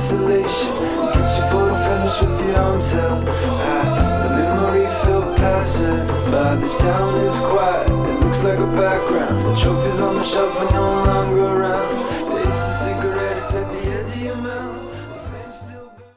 isolation. Get your photo finish with your arms held high. The memory filled passive, but the town is quiet. It looks like a background. The trophies on the shelf are no longer around.